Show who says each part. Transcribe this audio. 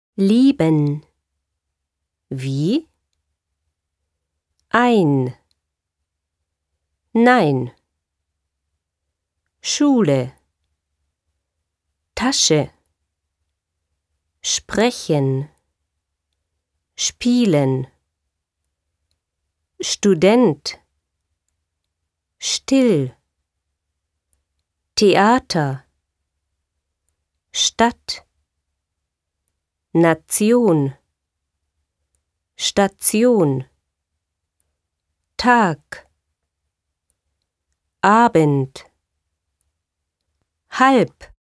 Speaker 1: Lieben. Wie? Ein. Nein. Schule. Tasche. Sprechen. Spielen. Student. Still. Theater. Stadt. Nation. Station. Tag. Abend. Halb.